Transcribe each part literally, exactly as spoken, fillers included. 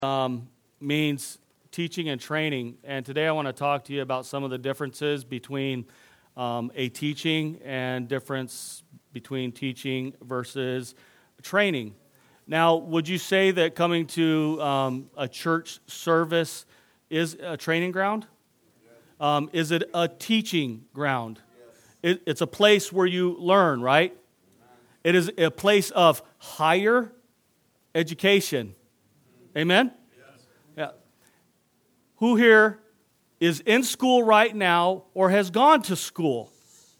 um, means teaching and training. And today I want to talk to you about some of the differences between um, a teaching and difference between teaching versus training. Now, would you say that coming to um, a church service is a training ground? Um, is it a teaching ground? It, it's a place where you learn, right? It is a place of higher education. Amen? Yeah. Who here is in school right now or has gone to school?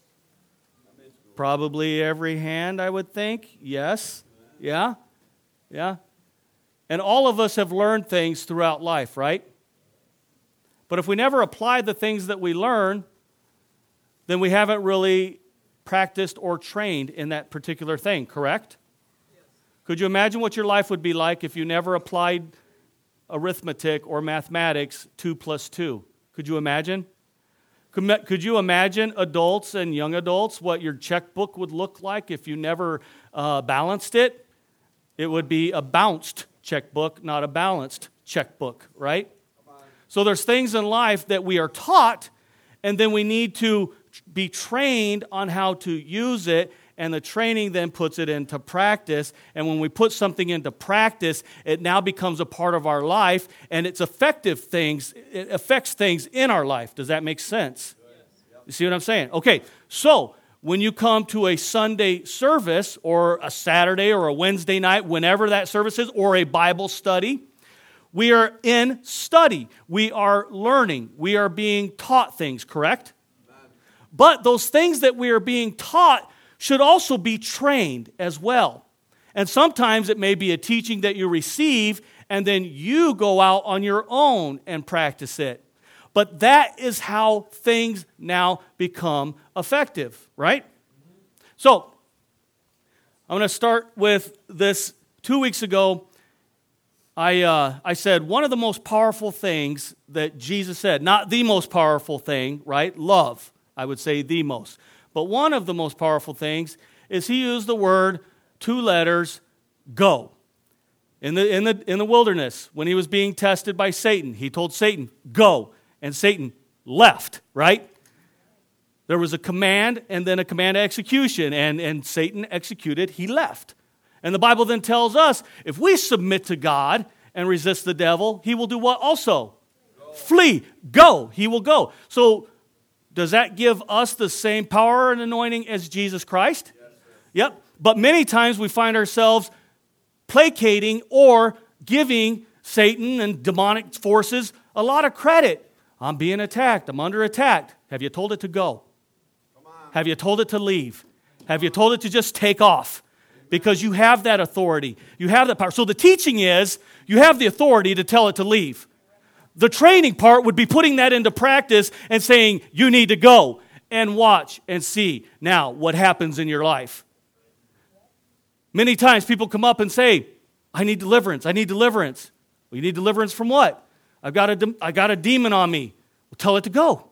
Probably every hand, I would think. Yes. Yeah. Yeah. And all of us have learned things throughout life, right? But if we never apply the things that we learn, then we haven't really practiced or trained in that particular thing, correct? Yes. Could you imagine what your life would be like if you never applied arithmetic or mathematics, two plus two? Could you imagine? Could, could you imagine adults and young adults, what your checkbook would look like if you never uh, balanced it? It would be a bounced checkbook, not a balanced checkbook, right? So there's things in life that we are taught, and then we need to be trained on how to use it, and the training then puts it into practice. And when we put something into practice, it now becomes a part of our life, and it's effective things, it affects things in our life. Does that make sense? You see what I'm saying? Okay, so when you come to a Sunday service, or a Saturday or a Wednesday night, whenever that service is, or a Bible study, we are in study. We are learning. We are being taught things, correct? Amen. But those things that we are being taught should also be trained as well. And sometimes it may be a teaching that you receive, and then you go out on your own and practice it. But that is how things now become effective, right? So, I'm going to start with this. Two weeks ago, I uh, I said one of the most powerful things that Jesus said, not the most powerful thing, right? Love, I would say the most. But one of the most powerful things is he used the word, two letters, go. In the, in the, in the wilderness, when he was being tested by Satan, he told Satan, go. And Satan left, right? There was a command and then a command to execution, and, and Satan executed, he left. And the Bible then tells us, if we submit to God and resist the devil, he will do what also? Go. Flee. Go. He will go. So, does that give us the same power and anointing as Jesus Christ? Yes, yep. But many times we find ourselves placating or giving Satan and demonic forces a lot of credit. I'm being attacked. I'm under attack. Have you told it to go? Come on. Have you told it to leave? Have you told it to just take off? Because you have that authority. You have that power. So the teaching is, you have the authority to tell it to leave. The training part would be putting that into practice and saying, you need to go and watch and see now what happens in your life. Many times people come up and say, I need deliverance. I need deliverance. Well, you need deliverance from what? I've got a, de- I got a demon on me. Well, tell it to go.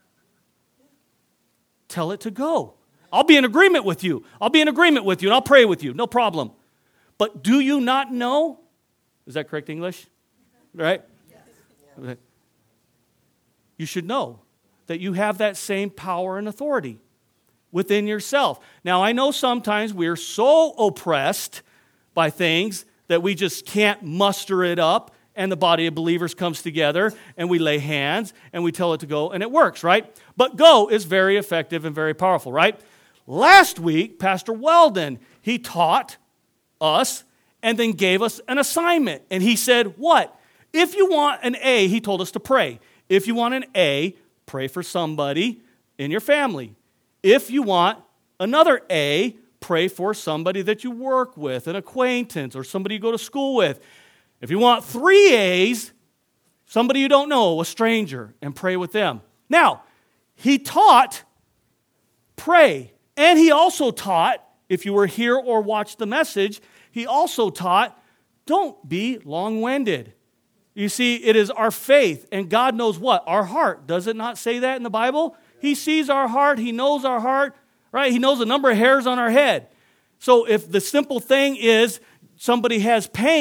Tell it to go. I'll be in agreement with you. I'll be in agreement with you, and I'll pray with you. No problem. But do you not know? Is that correct English? Right? Yes. You should know that you have that same power and authority within yourself. Now, I know sometimes we're so oppressed by things that we just can't muster it up, and the body of believers comes together, and we lay hands, and we tell it to go, and it works, right? But go is very effective and very powerful, right? Last week, Pastor Weldon, he taught us and then gave us an assignment. And he said, what? If you want an A, he told us to pray. If you want an A, pray for somebody in your family. If you want another A, pray for somebody that you work with, an acquaintance, or somebody you go to school with. If you want three A's, somebody you don't know, a stranger, and pray with them. Now, he taught, pray. And he also taught, if you were here or watched the message, he also taught, don't be long-winded. You see, it is our faith, and God knows what? Our heart. Does it not say that in the Bible? He sees our heart. He knows our heart, right? He knows the number of hairs on our head. So if the simple thing is somebody has pain,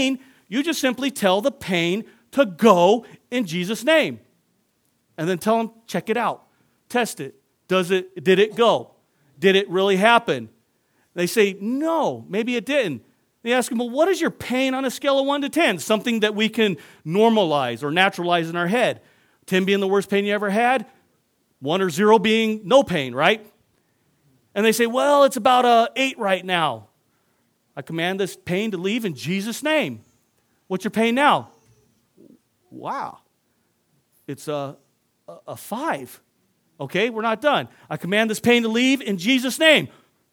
You just simply tell the pain to go in Jesus' name. And then tell them, check it out. Test it. Does it, did it go? Did it really happen? They say, no, maybe it didn't. They ask them, well, what is your pain on a scale of one to ten? Something that we can normalize or naturalize in our head. ten being the worst pain you ever had, one or zero being no pain, right? And they say, well, it's about a eight right now. I command this pain to leave in Jesus' name. What's your pain now? Wow. It's a, a, a five. Okay, we're not done. I command this pain to leave in Jesus' name.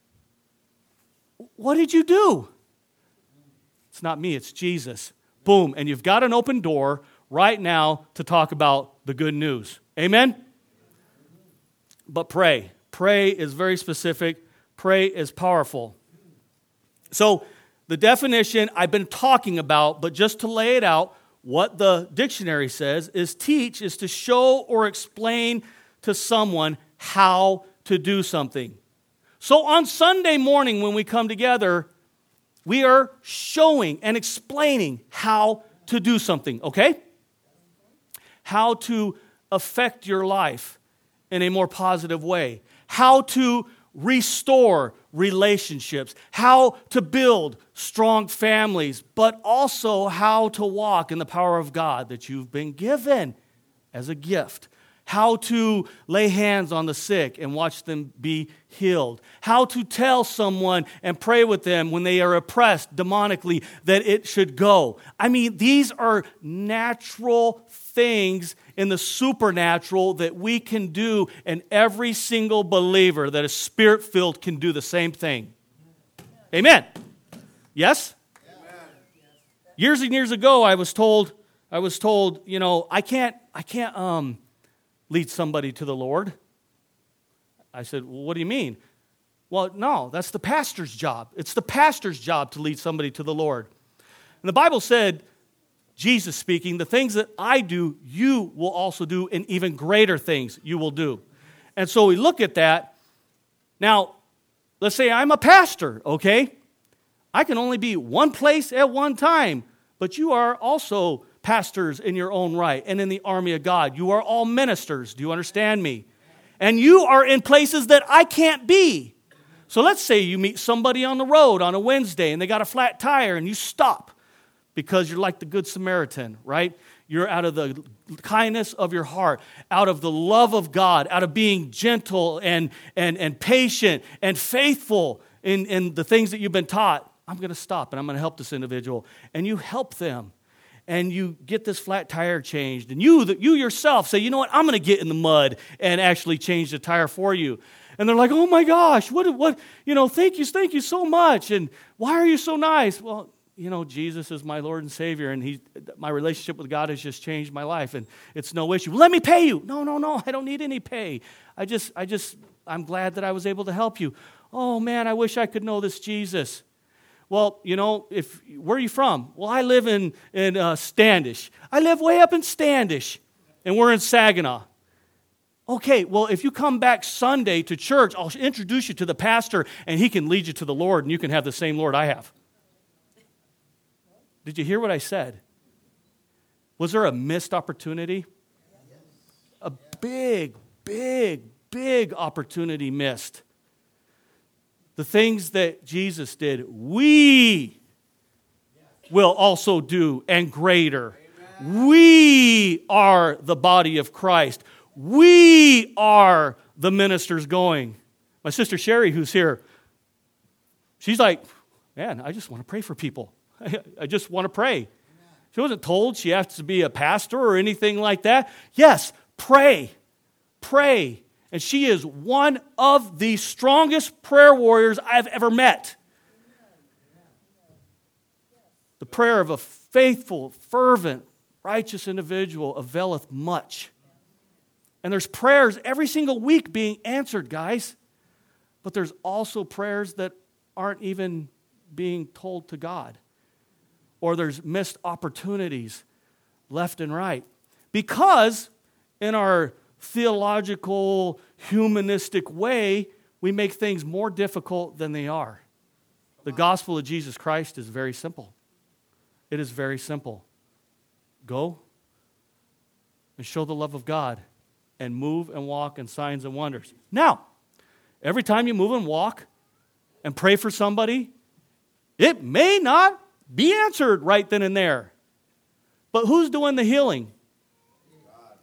What did you do? It's not me, it's Jesus. Boom, and you've got an open door right now to talk about the good news. Amen? But pray. Pray is very specific. Pray is powerful. So the definition I've been talking about, but just to lay it out, what the dictionary says is teach is to show or explain to someone how to do something. So on Sunday morning when we come together, we are showing and explaining how to do something, okay? How to affect your life in a more positive way. How to restore relationships. How to build strong families, but also how to walk in the power of God that you've been given as a gift. How to lay hands on the sick and watch them be healed. How to tell someone and pray with them when they are oppressed demonically that it should go. I mean, these are natural things in the supernatural that we can do, and every single believer that is spirit-filled can do the same thing. Amen. Yes? Amen. Years and years ago, I was told, I was told, you know, I can't, I can't, um, lead somebody to the Lord. I said, well, what do you mean? Well, no, that's the pastor's job. It's the pastor's job to lead somebody to the Lord. And the Bible said, Jesus speaking, the things that I do, you will also do, and even greater things you will do. And so we look at that. Now, let's say I'm a pastor, okay? I can only be one place at one time, but you are also pastors in your own right and in the army of God. You are all ministers. Do you understand me? And you are in places that I can't be. So let's say you meet somebody on the road on a Wednesday and they got a flat tire and you stop because you're like the Good Samaritan, right? You're out of the kindness of your heart, out of the love of God, out of being gentle and, and, and patient and faithful in, in the things that you've been taught. I'm going to stop and I'm going to help this individual. And you help them. And you get this flat tire changed. And you you yourself say, you know what, I'm going to get in the mud and actually change the tire for you. And they're like, oh my gosh, what, what, you know, thank you, thank you so much. And why are you so nice? Well, you know, Jesus is my Lord and Savior, and he, my relationship with God has just changed my life, and it's no issue. Let me pay you. No, no, no, I don't need any pay. I just, I just, I'm glad that I was able to help you. Oh man, I wish I could know this Jesus. Well, you know, if where are you from? Well, I live in, in uh, Standish. I live way up in Standish, and we're in Saginaw. Okay, well, if you come back Sunday to church, I'll introduce you to the pastor, and he can lead you to the Lord, and you can have the same Lord I have. Did you hear what I said? Was there a missed opportunity? A big, big, big opportunity missed. The things that Jesus did, we will also do, and greater. Amen. We are the body of Christ. We are the ministers going. My sister Sherry, who's here, she's like, man, I just want to pray for people. I just want to pray. Amen. She wasn't told she has to be a pastor or anything like that. Yes, pray. Pray. And she is one of the strongest prayer warriors I've ever met. The prayer of a faithful, fervent, righteous individual availeth much. And there's prayers every single week being answered, guys. But there's also prayers that aren't even being told to God. Or there's missed opportunities left and right. Because in our theological, humanistic way, we make things more difficult than they are. The gospel of Jesus Christ is very simple. It is very simple. Go and show the love of God and move and walk in signs and wonders. Now, every time you move and walk and pray for somebody, it may not be answered right then and there. But who's doing the healing? God.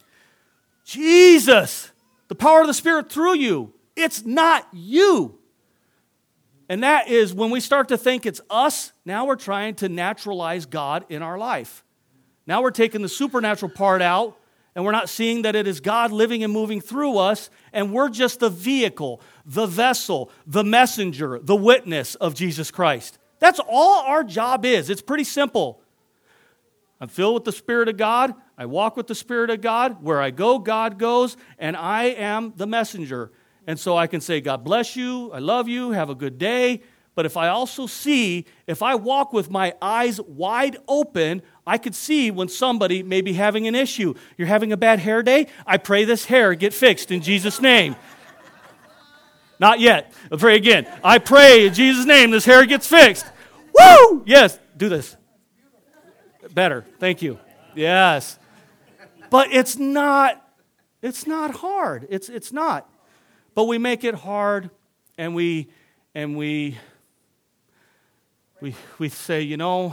Jesus, the power of the Spirit through you. It's not you. And that is when we start to think it's us, now we're trying to naturalize God in our life. Now we're taking the supernatural part out, and we're not seeing that it is God living and moving through us, and we're just the vehicle, the vessel, the messenger, the witness of Jesus Christ. That's all our job is. It's pretty simple. I'm filled with the Spirit of God. I walk with the Spirit of God. Where I go, God goes, and I am the messenger. And so I can say, God bless you, I love you, have a good day. But if I also see, if I walk with my eyes wide open, I could see when somebody may be having an issue. You're having a bad hair day? I pray this hair get fixed in Jesus' name. Not yet. I'll pray again. I pray in Jesus' name this hair gets fixed. Woo! Yes, do this. Better. Thank you. Yes. But it's not, it's not hard. It's it's not. But we make it hard, and we and we we we say, you know,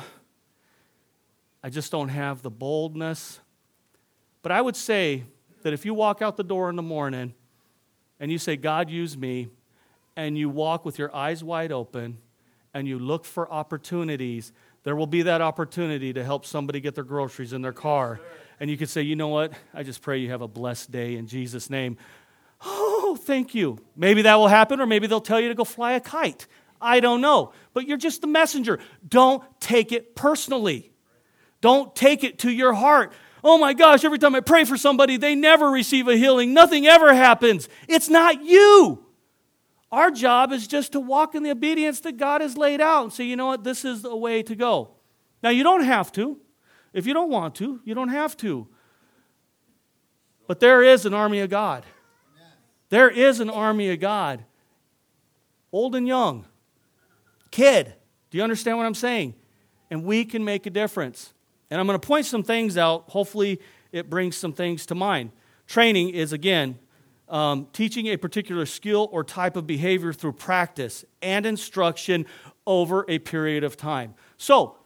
I just don't have the boldness. But I would say that if you walk out the door in the morning and you say, God, use me, and you walk with your eyes wide open and you look for opportunities, there will be that opportunity to help somebody get their groceries in their car. And you can say, you know what? I just pray you have a blessed day in Jesus' name. Oh, thank you. Maybe that will happen, or maybe they'll tell you to go fly a kite. I don't know. But you're just the messenger. Don't take it personally. Don't take it to your heart. Oh my gosh, every time I pray for somebody, they never receive a healing. Nothing ever happens. It's not you. Our job is just to walk in the obedience that God has laid out and say, you know what, this is the way to go. Now, you don't have to. If you don't want to, you don't have to. But there is an army of God. There is an army of God. Old and young. Kid. Do you understand what I'm saying? And we can make a difference. And I'm going to point some things out. Hopefully, it brings some things to mind. Training is, again, um, teaching a particular skill or type of behavior through practice and instruction over a period of time. So,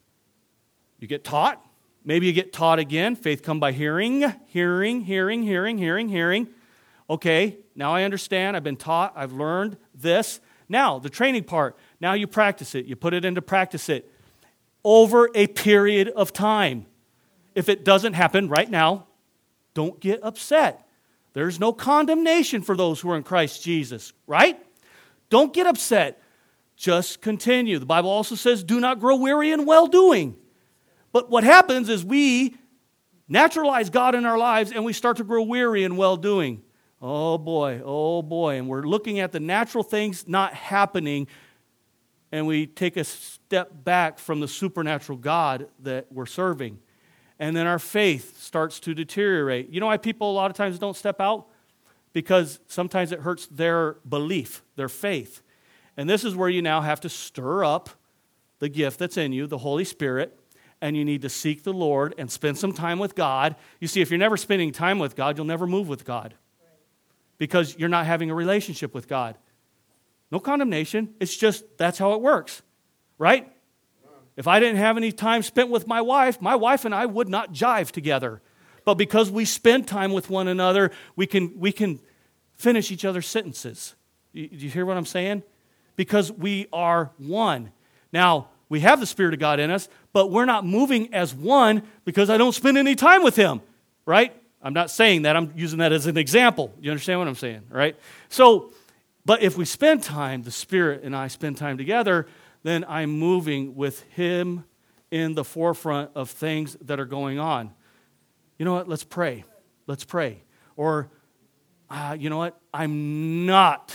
you get taught. Maybe you get taught again. Faith come by hearing, hearing, hearing, hearing, hearing, hearing. Okay, now I understand. I've been taught. I've learned this. Now, the training part. Now you practice it. You put it into practice it over a period of time. If it doesn't happen right now, don't get upset. There's no condemnation for those who are in Christ Jesus, right? Don't get upset. Just continue. The Bible also says, do not grow weary in well-doing. But what happens is we naturalize God in our lives and we start to grow weary in well-doing. Oh boy, oh boy. And we're looking at the natural things not happening, and we take a step back from the supernatural God that we're serving. And then our faith starts to deteriorate. You know why people a lot of times don't step out? Because sometimes it hurts their belief, their faith. And this is where you now have to stir up the gift that's in you, the Holy Spirit, and you need to seek the Lord and spend some time with God. You see, if you're never spending time with God, you'll never move with God. Because you're not having a relationship with God. No condemnation. It's just, that's how it works. Right? If I didn't have any time spent with my wife, my wife and I would not jive together. But because we spend time with one another, we can we can finish each other's sentences. Do you hear what I'm saying? Because we are one. Now, we have the Spirit of God in us, but we're not moving as one because I don't spend any time with Him. Right? I'm not saying that. I'm using that as an example. You understand what I'm saying, right? So, but if we spend time, the Spirit and I spend time together, then I'm moving with Him in the forefront of things that are going on. You know what? Let's pray. Let's pray. Or, uh, you know what? I'm not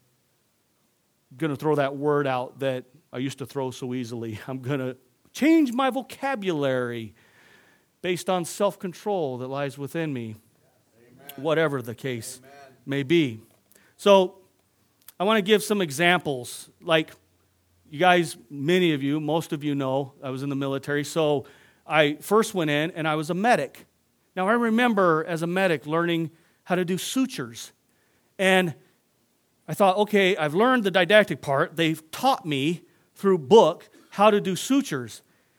going to throw that word out that I used to throw so easily. I'm going to change my vocabulary based on self-control that lies within me, Amen. Whatever the case Amen. May be. So, I want to give some examples. Like, you guys, many of you, most of you know I was in the military. So I first went in and I was a medic. Now I remember as a medic learning how to do sutures. And I thought, okay, I've learned the didactic part. They've taught me through book how to do sutures.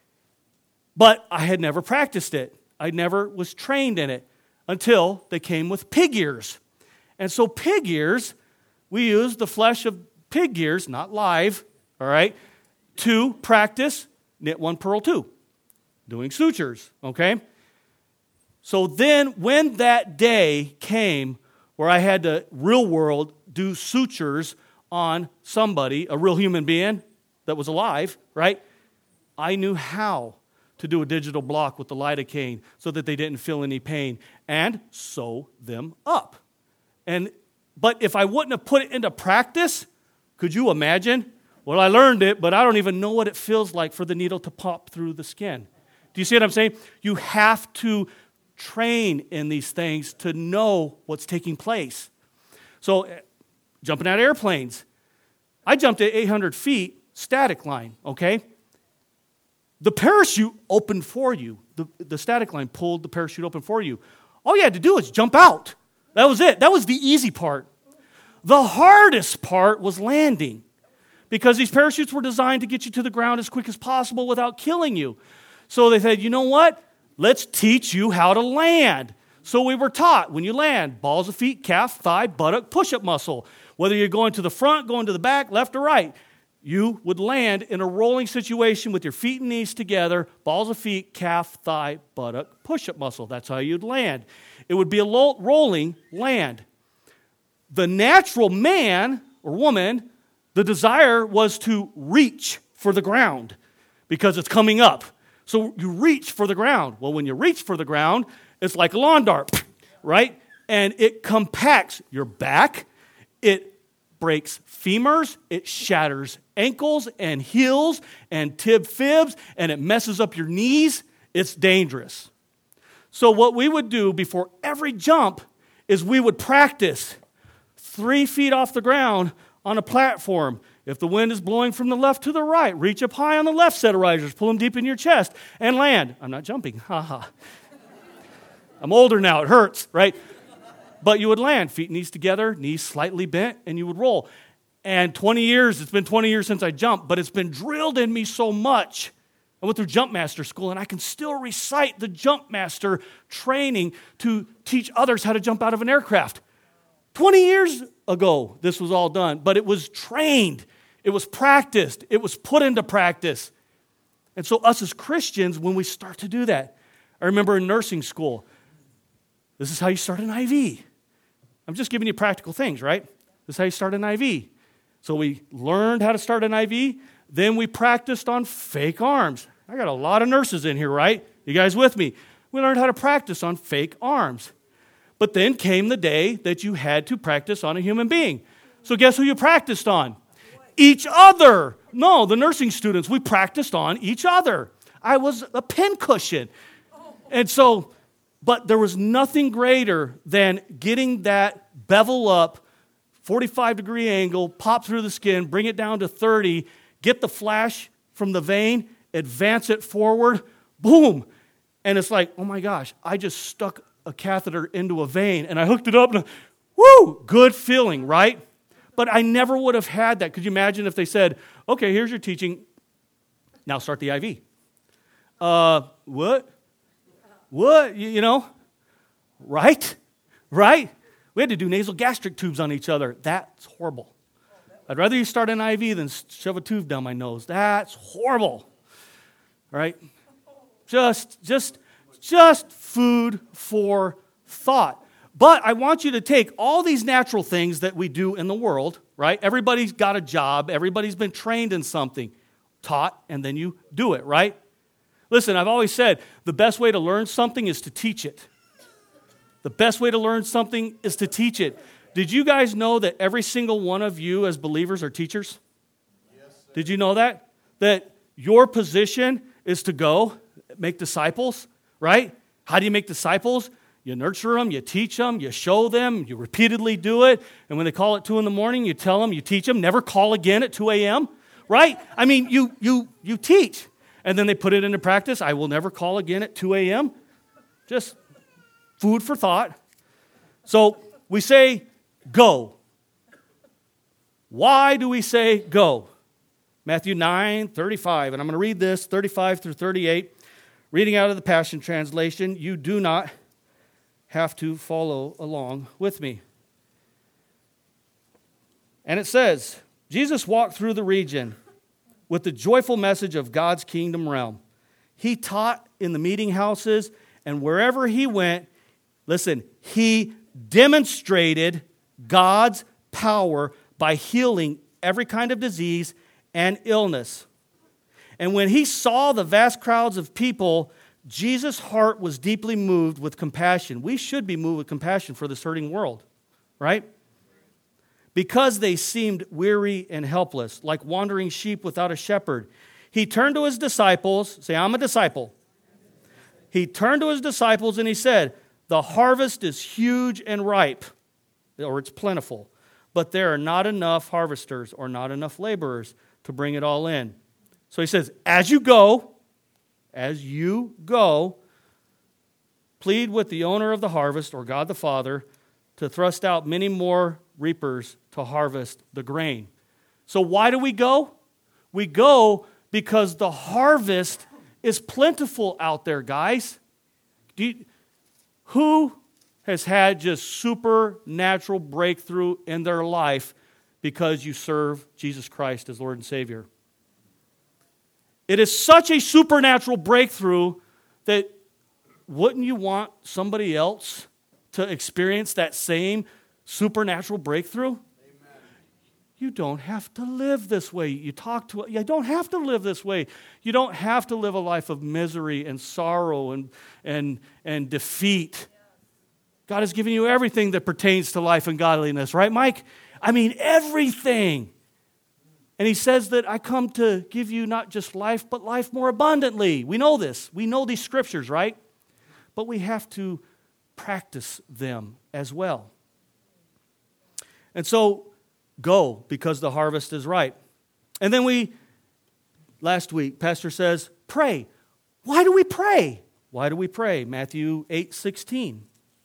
But I had never practiced it. I never was trained in it until they came with pig ears. And so pig ears, we use the flesh of pig ears, not live, all right, to practice knit one, purl two, doing sutures, okay? So then when that day came where I had to, real world, do sutures on somebody, a real human being that was alive, right? I knew how to do a digital block with the lidocaine so that they didn't feel any pain and sew them up. And but if I wouldn't have put it into practice, could you imagine? Well, I learned it, but I don't even know what it feels like for the needle to pop through the skin. Do you see what I'm saying? You have to train in these things to know what's taking place. So, jumping out of airplanes. I jumped at eight hundred feet, static line, okay? The parachute opened for you. The, the static line pulled the parachute open for you. All you had to do was jump out. That was it. That was the easy part. The hardest part was landing, because these parachutes were designed to get you to the ground as quick as possible without killing you. So they said, you know what? Let's teach you how to land. So we were taught, when you land, balls of feet, calf, thigh, buttock, push-up muscle. Whether you're going to the front, going to the back, left or right, you would land in a rolling situation with your feet and knees together, balls of feet, calf, thigh, buttock, push-up muscle. That's how you'd land. It would be a lo- rolling land. The natural man or woman, the desire was to reach for the ground because it's coming up. So you reach for the ground. Well, when you reach for the ground, it's like a lawn dart, right? And it compacts your back. It breaks femurs. It shatters ankles and heels and tib fibs, and it messes up your knees. It's dangerous. So what we would do before every jump is we would practice three feet off the ground on a platform. If the wind is blowing from the left to the right, reach up high on the left set of risers, pull them deep in your chest, and land. I'm not jumping, haha. I'm older now, it hurts, right? But you would land, feet and knees together, knees slightly bent, and you would roll. And twenty years, it's been twenty years since I jumped, but it's been drilled in me so much. I went through Jump Master school, and I can still recite the Jump Master training to teach others how to jump out of an aircraft. twenty years ago, this was all done, but it was trained. It was practiced. It was put into practice. And so us as Christians, when we start to do that, I remember in nursing school, this is how you start an I V. I'm just giving you practical things, right? This is how you start an I V. So we learned how to start an I V. Then we practiced on fake arms. I got a lot of nurses in here, right? You guys with me? We learned how to practice on fake arms. But then came the day that you had to practice on a human being. So guess who you practiced on? Each other. No, the nursing students, we practiced on each other. I was a pincushion. And so, but there was nothing greater than getting that bevel up, forty-five degree angle, pop through the skin, bring it down to thirty, get the flash from the vein, advance it forward, boom. And it's like, oh my gosh, I just stuck a catheter into a vein and I hooked it up and woo, good feeling, right? But I never would have had that. Could you imagine if they said, okay, here's your teaching, now start the I V. Uh, what? What? You, you know? Right? Right? We had to do nasal gastric tubes on each other. That's horrible. I'd rather you start an I V than shove a tube down my nose. That's horrible. All right? Just, just, just food for thought. But I want you to take all these natural things that we do in the world, right? Everybody's got a job. Everybody's been trained in something, taught, and then you do it, right? Listen, I've always said the best way to learn something is to teach it. The best way to learn something is to teach it. Did you guys know that every single one of you as believers are teachers? Yes, sir. Did you know that? That your position is to go make disciples, right? How do you make disciples? You nurture them, you teach them, you show them, you repeatedly do it. And when they call at two in the morning, you tell them, you teach them, never call again at two a.m., right? I mean, you you you teach, and then they put it into practice. I will never call again at two a.m. Just food for thought. So we say, go. Why do we say go? Matthew nine thirty-five, and I'm going to read this, thirty-five through thirty-eight. Reading out of the Passion Translation, you do not have to follow along with me. And it says, Jesus walked through the region with the joyful message of God's kingdom realm. He taught in the meeting houses, and wherever he went, listen, he demonstrated God's power by healing every kind of disease and illness. And when he saw the vast crowds of people, Jesus' heart was deeply moved with compassion. We should be moved with compassion for this hurting world, right? Because they seemed weary and helpless, like wandering sheep without a shepherd. He turned to his disciples, say, I'm a disciple. He turned to his disciples and he said, the harvest is huge and ripe, or it's plentiful, but there are not enough harvesters or not enough laborers to bring it all in. So he says, as you go, as you go, plead with the owner of the harvest, or God the Father, to thrust out many more reapers to harvest the grain. So why do we go? We go because the harvest is plentiful out there, guys. Do you, who has had just supernatural breakthrough in their life because you serve Jesus Christ as Lord and Savior? It is such a supernatural breakthrough that wouldn't you want somebody else to experience that same supernatural breakthrough? Amen. You don't have to live this way. You talk to, you don't have to live this way. You don't have to live a life of misery and sorrow and, and, and defeat. God has given you everything that pertains to life and godliness, right, Mike? I mean, everything. And he says that I come to give you not just life, but life more abundantly. We know this. We know these scriptures, right? But we have to practice them as well. And so, go, because the harvest is ripe. And then we, last week, Pastor says, pray. Why do we pray? Why do we pray? Matthew eight sixteen.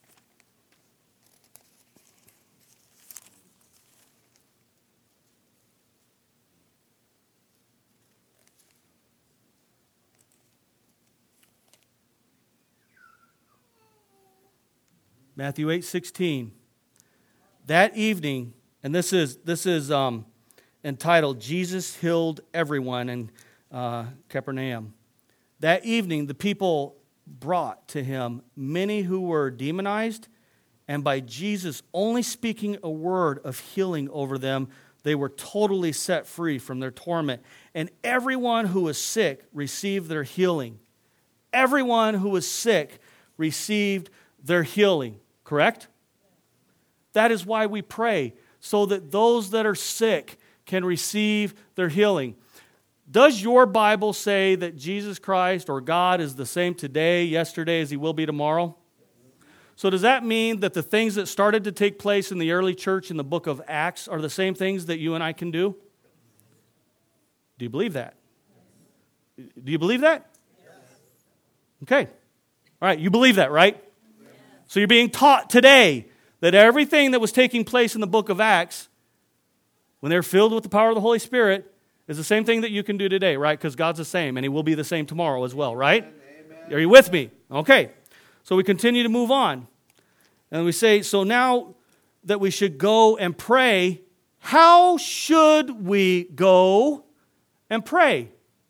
Matthew eight sixteen. That evening, and this is this is um, entitled "Jesus Healed Everyone" in uh, Capernaum. That evening, the people brought to him many who were demonized, and by Jesus only speaking a word of healing over them, they were totally set free from their torment. And everyone who was sick received their healing. Everyone who was sick received their healing. Correct? That is why we pray, so that those that are sick can receive their healing. Does your Bible say that Jesus Christ or God is the same today, yesterday, as he will be tomorrow? So does that mean that the things that started to take place in the early church in the book of Acts are the same things that you and I can do? Do you believe that? Do you believe that? Okay. All right, you believe that, right? So you're being taught today that everything that was taking place in the book of Acts, when they're filled with the power of the Holy Spirit, is the same thing that you can do today, right? Because God's the same, and he will be the same tomorrow as well, right? Amen. Are you with me? Okay. So we continue to move on. And we say, so now that we should go and pray, how should we go and pray?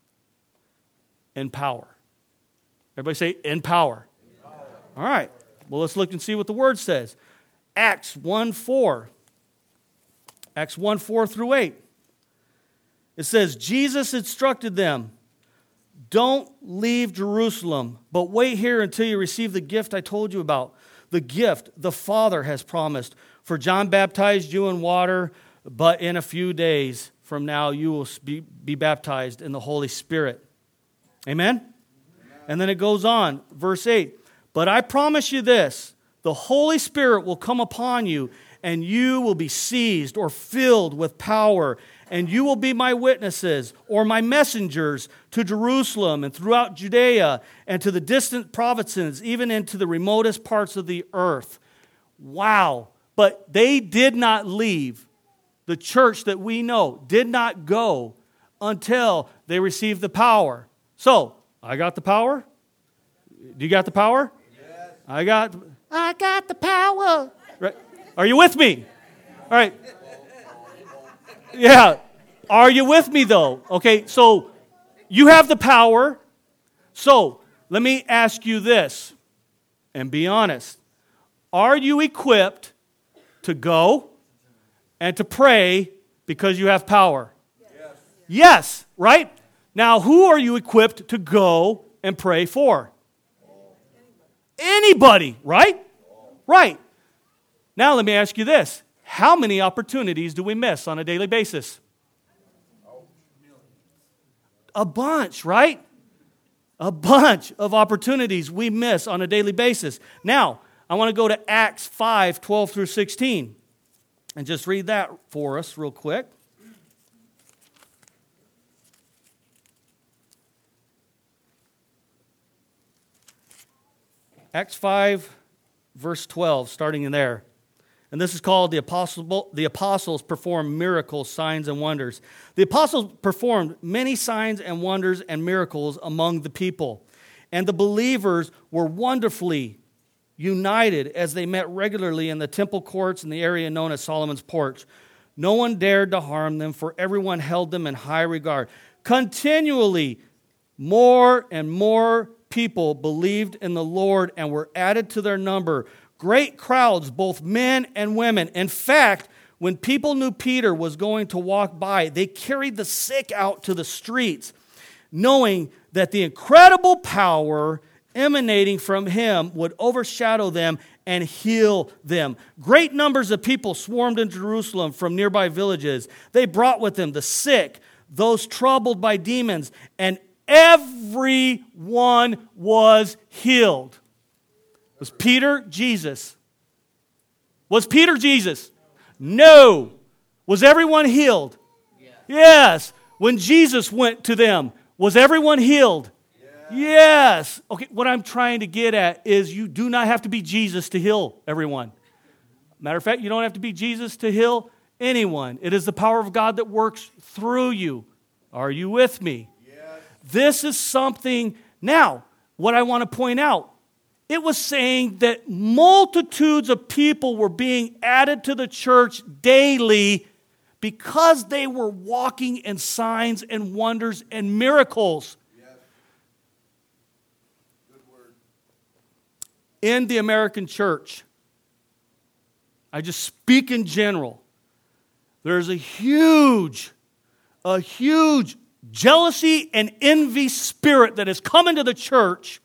In power. Everybody say, in power. In power. All right. Well, let's look and see what the Word says. Acts one four. Acts one four through eight. It says, Jesus instructed them, don't leave Jerusalem, but wait here until you receive the gift I told you about. The gift the Father has promised. For John baptized you in water, but in a few days from now you will be, be baptized in the Holy Spirit. Amen? Amen? And then it goes on, verse eight. But I promise you this, the Holy Spirit will come upon you, and you will be seized or filled with power, and you will be my witnesses, or my messengers, to Jerusalem and throughout Judea and to the distant provinces, even into the remotest parts of the earth. Wow. But they did not leave. The church that we know did not go until they received the power. So, I got the power. Do you got the power? Yes. I got I got the power. Right. Are you with me? All right. Yeah. Are you with me though? Okay, so you have the power. So, let me ask you this and be honest. Are you equipped to go and to pray because you have power? Yes. Yes, right? Now, who are you equipped to go and pray for? Anybody, right? Right. Now, let me ask you this. How many opportunities do we miss on a daily basis? A bunch, right? A bunch of opportunities we miss on a daily basis. Now, I want to go to Acts five, twelve through sixteen. And just read that for us real quick. Acts five, verse twelve, starting in there. And this is called the apostle, the apostles performed miracles, signs, and wonders. The apostles performed many signs and wonders and miracles among the people. And the believers were wonderfully united as they met regularly in the temple courts in the area known as Solomon's Porch. No one dared to harm them, for everyone held them in high regard. Continually, more and more people believed in the Lord and were added to their number. Great crowds, both men and women. In fact, when people knew Peter was going to walk by, they carried the sick out to the streets, knowing that the incredible power emanating from him would overshadow them and heal them. Great numbers of people swarmed into Jerusalem from nearby villages. They brought with them the sick, those troubled by demons, and everyone was healed. Was Peter Jesus? Was Peter Jesus? No. Was everyone healed? Yes. Yes. When Jesus went to them, was everyone healed? Yes. Yes. Okay, what I'm trying to get at is you do not have to be Jesus to heal everyone. Matter of fact, you don't have to be Jesus to heal anyone. It is the power of God that works through you. Are you with me? Yes. This is something. Now, what I want to point out, it was saying that multitudes of people were being added to the church daily because they were walking in signs and wonders and miracles. Yes. Good word. In the American church, I just speak in general, there's a huge, a huge jealousy and envy spirit that has come into the church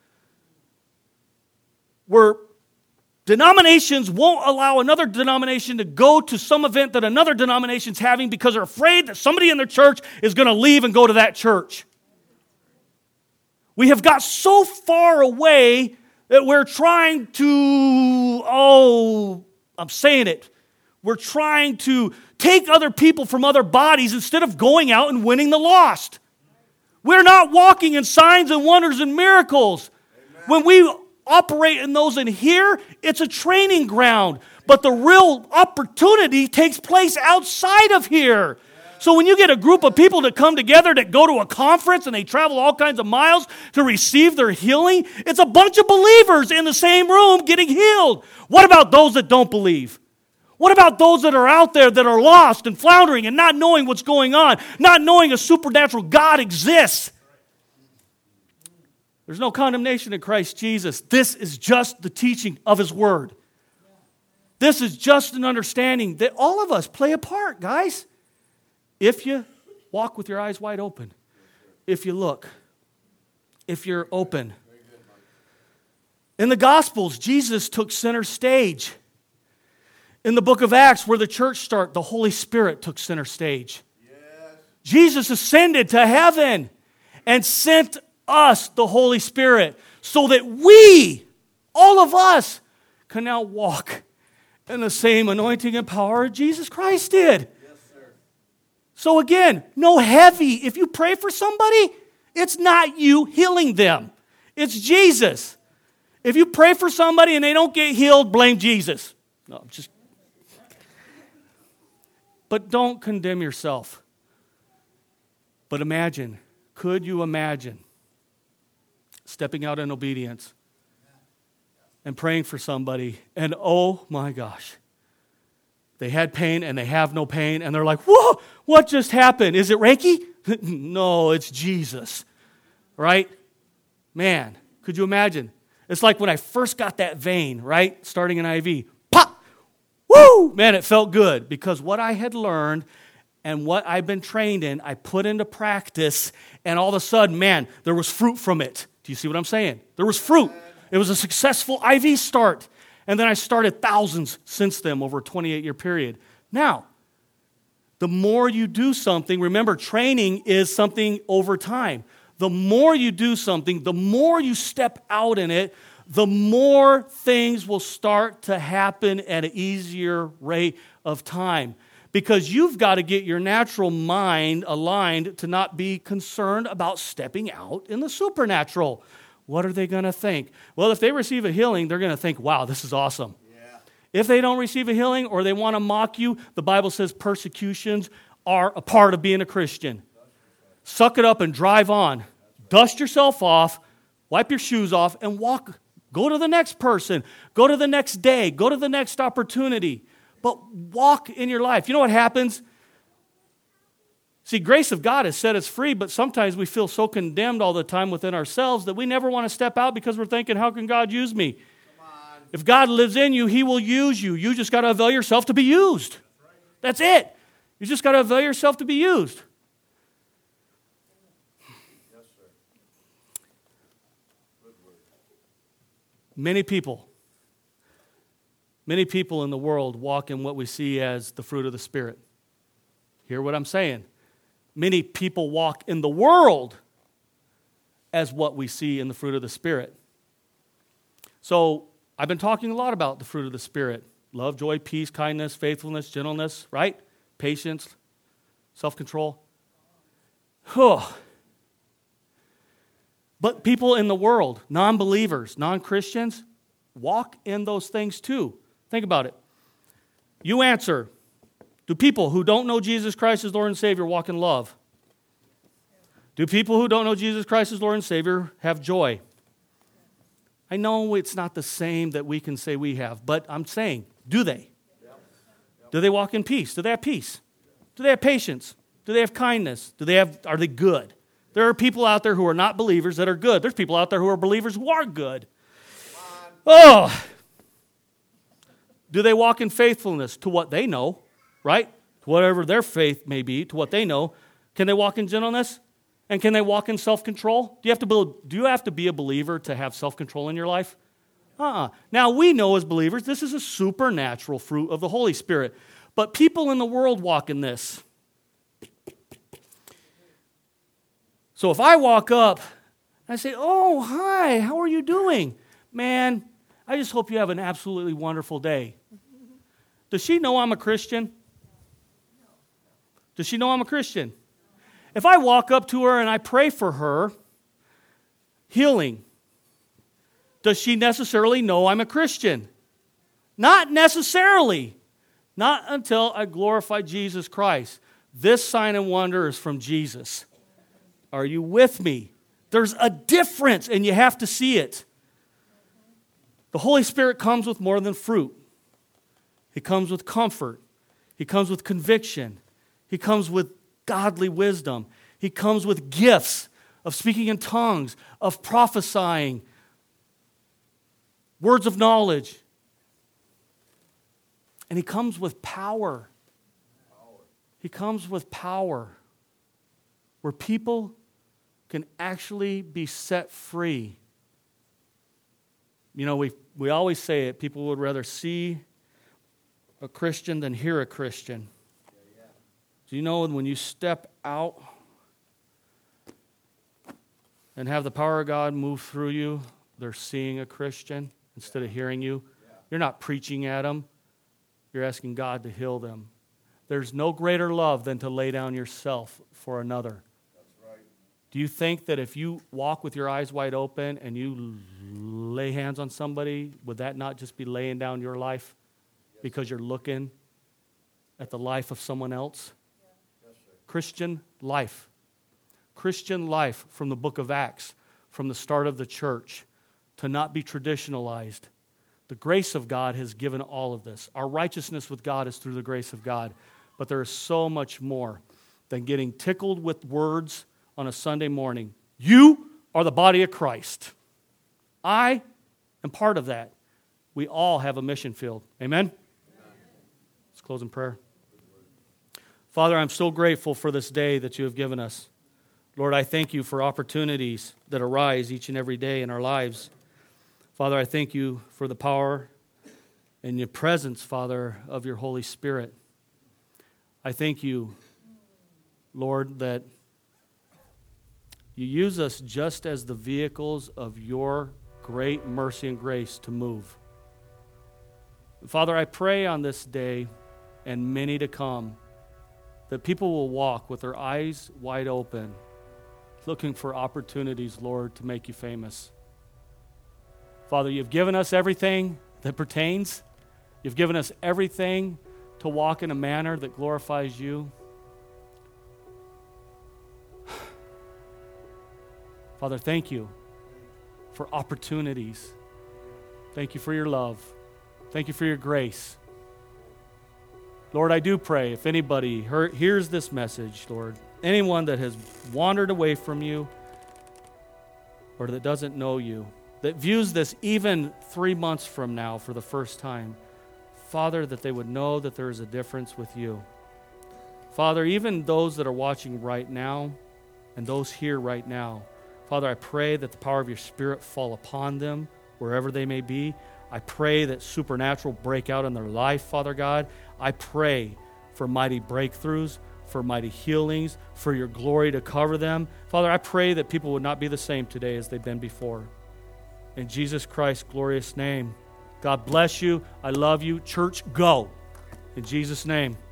where denominations won't allow another denomination to go to some event that another denomination's having because they're afraid that somebody in their church is going to leave and go to that church. We have got so far away that we're trying to, oh, I'm saying it, we're trying to take other people from other bodies instead of going out and winning the lost. We're not walking in signs and wonders and miracles. Amen. When we operate in those in here, it's a training ground. But the real opportunity takes place outside of here. So when you get a group of people that come together that go to a conference and they travel all kinds of miles to receive their healing, it's a bunch of believers in the same room getting healed. What about those that don't believe? What about those that are out there that are lost and floundering and not knowing what's going on, not knowing a supernatural God exists? There's no condemnation in Christ Jesus. This is just the teaching of His Word. This is just an understanding that all of us play a part, guys. If you walk with your eyes wide open, if you look, if you're open. In the Gospels, Jesus took center stage. In the book of Acts, where the church started, the Holy Spirit took center stage. Yes. Jesus ascended to heaven and sent us the Holy Spirit so that we, all of us, can now walk in the same anointing and power Jesus Christ did. Yes, sir. So again, no heavy. If you pray for somebody, it's not you healing them. It's Jesus. If you pray for somebody and they don't get healed, blame Jesus. No, just. But don't condemn yourself. But imagine, could you imagine stepping out in obedience and praying for somebody, and oh my gosh, they had pain and they have no pain, and they're like, whoa, what just happened? Is it Reiki? No, it's Jesus, right? Man, could you imagine? It's like when I first got that vein, right, starting an I V, pop, woo, man, it felt good, because what I had learned and what I've been trained in, I put into practice, and all of a sudden, man, there was fruit from it. Do you see what I'm saying? There was fruit. It was a successful I V start. And then I started thousands since then over a twenty-eight year period. Now, the more you do something, remember, training is something over time. The more you do something, the more you step out in it, the more things will start to happen at an easier rate of time. Because you've got to get your natural mind aligned to not be concerned about stepping out in the supernatural. What are they going to think? Well, if they receive a healing, they're going to think, wow, this is awesome. Yeah. If they don't receive a healing or they want to mock you, the Bible says persecutions are a part of being a Christian. Suck it up and drive on. Dust yourself off, wipe your shoes off, and walk. Go to the next person. Go to the next day. Go to the next opportunity. But walk in your life. You know what happens? See, grace of God has set us free, but sometimes we feel so condemned all the time within ourselves that we never want to step out because we're thinking, how can God use me? If God lives in you, He will use you. You just got to avail yourself to be used. That's it. You just got to avail yourself to be used. Yes, sir. Good word. Many people, many people in the world walk in what we see as the fruit of the Spirit. Hear what I'm saying? Many people walk in the world as what we see in the fruit of the Spirit. So I've been talking a lot about the fruit of the Spirit. Love, joy, peace, kindness, faithfulness, gentleness, right? Patience, self-control. Oh. But people in the world, non-believers, non-Christians, walk in those things too. Think about it. You answer. Do people who don't know Jesus Christ as Lord and Savior walk in love? Do people who don't know Jesus Christ as Lord and Savior have joy? I know it's not the same that we can say we have, but I'm saying, do they? Do they walk in peace? Do they have peace? Do they have patience? Do they have kindness? Do they have? Are they good? There are people out there who are not believers that are good. There's people out there who are believers who are good. Oh! Do they walk in faithfulness to what they know? Right? To whatever their faith may be, to what they know. Can they walk in gentleness? And can they walk in self-control? Do you have to be, do you have to be a believer to have self-control in your life? Uh-uh. Now, we know as believers, this is a supernatural fruit of the Holy Spirit. But people in the world walk in this. So if I walk up, and I say, oh, hi, how are you doing? Man, I just hope you have an absolutely wonderful day. Does she know I'm a Christian? Does she know I'm a Christian? If I walk up to her and I pray for her, healing, does she necessarily know I'm a Christian? Not necessarily. Not until I glorify Jesus Christ. This sign and wonder is from Jesus. Are you with me? There's a difference, and you have to see it. The Holy Spirit comes with more than fruit. He comes with comfort. He comes with conviction. He comes with godly wisdom. He comes with gifts of speaking in tongues, of prophesying, words of knowledge. And He comes with power. He comes with power where people can actually be set free. You know, we we always say it, people would rather see a Christian than hear a Christian. Do you know when you step out and have the power of God move through you, they're seeing a Christian instead of hearing you? You're not preaching at them. You're asking God to heal them. There's no greater love than to lay down yourself for another. Do you think that if you walk with your eyes wide open and you lay hands on somebody, would that not just be laying down your life because you're looking at the life of someone else? Yeah. Christian life. Christian life from the book of Acts, from the start of the church, to not be traditionalized. The grace of God has given all of this. Our righteousness with God is through the grace of God. But there is so much more than getting tickled with words on a Sunday morning. You are the body of Christ. I am part of that. We all have a mission field. Amen? Amen. Let's close in prayer. Father, I'm so grateful for this day that you have given us. Lord, I thank you for opportunities that arise each and every day in our lives. Father, I thank you for the power and your presence, Father, of your Holy Spirit. I thank you, Lord, that you use us just as the vehicles of your great mercy and grace to move. Father, I pray on this day and many to come that people will walk with their eyes wide open, looking for opportunities, Lord, to make you famous. Father, you've given us everything that pertains. You've given us everything to walk in a manner that glorifies you. Father, thank you for opportunities. Thank you for your love. Thank you for your grace. Lord, I do pray if anybody heard, hears this message, Lord, anyone that has wandered away from you or that doesn't know you, that views this even three months from now for the first time, Father, that they would know that there is a difference with you. Father, even those that are watching right now and those here right now, Father, I pray that the power of your Spirit fall upon them wherever they may be. I pray that supernatural break out in their life, Father God. I pray for mighty breakthroughs, for mighty healings, for your glory to cover them. Father, I pray that people would not be the same today as they've been before. In Jesus Christ's glorious name, God bless you. I love you. Church, go. In Jesus' name.